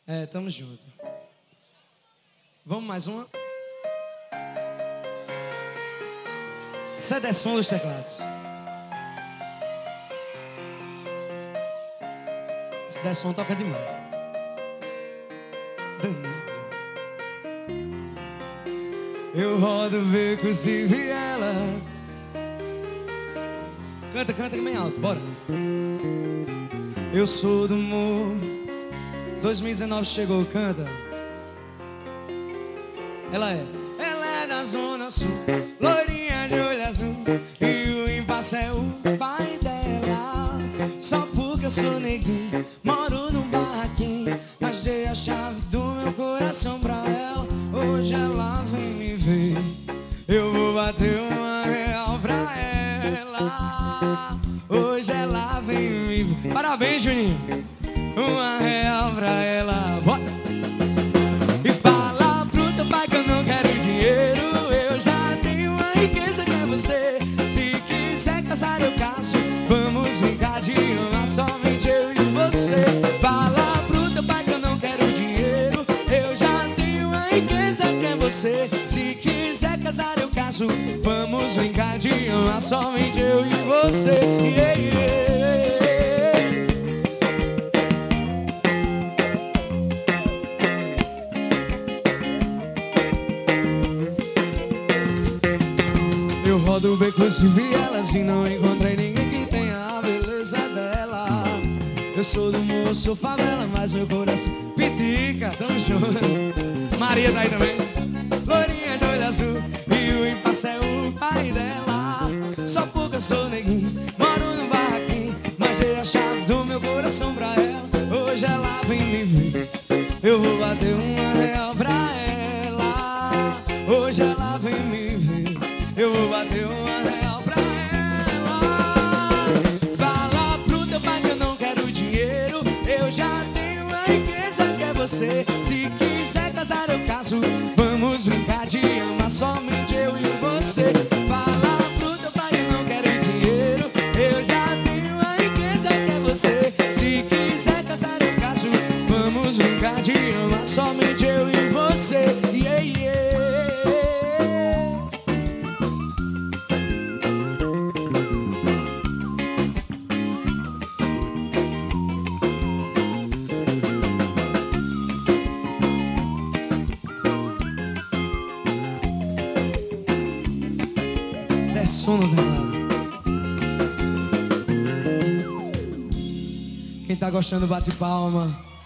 Tamo junto. Vamos mais uma? Isso é som dos teclados. Se der som, toca demais. Eu rodo becos e vielas. Canta bem alto, bora. Eu sou do morro. 2019 chegou, canta. Ela é da zona sul, loirinha de olho azul, e o impasse é o pai dela. Só porque eu sou neguinho, moro num barraquinho, mas dei a chave do meu coração pra ela. Hoje ela vem me ver, eu vou bater R$1 pra ela. Hoje ela vem me ver. Parabéns, Juninho. R$1 pra ela. Bora. E fala pro teu pai que eu não quero dinheiro, eu já tenho uma riqueza que é você. Se quiser casar eu caso, vamos brincar de amar somente eu e você. Fala pro teu pai que eu não quero dinheiro, eu já tenho uma riqueza que é você. Se quiser casar eu caso, vamos brincar de amar somente eu e você. Yeah, yeah. Eu rodo becos e vielas e não encontrei ninguém que tenha a beleza dela. Eu sou do morro, sou favela, mas meu coração pitica. Tamo junto. Maria tá aí também. Loirinha de olho azul, e o impasse é o pai dela. Só porque eu sou neguinho, moro no barraquinho, mas dei a chave do meu coração pra ela. Hoje ela vem me ver, eu vou bater R$1 pra ela. Hoje ela vem me ver, eu vou bater R$1 pra ela. Fala pro teu pai que eu não quero dinheiro, eu já tenho a riqueza que é você. Se quiser casar eu caso, vamos brincar de amar somente eu e você. Fala pro teu pai que eu não quero dinheiro, eu já tenho a riqueza que é você. Se quiser casar eu caso, vamos brincar de amar somente eu e você. Yeah, yeah. Sono dela. Quem tá gostando bate palma.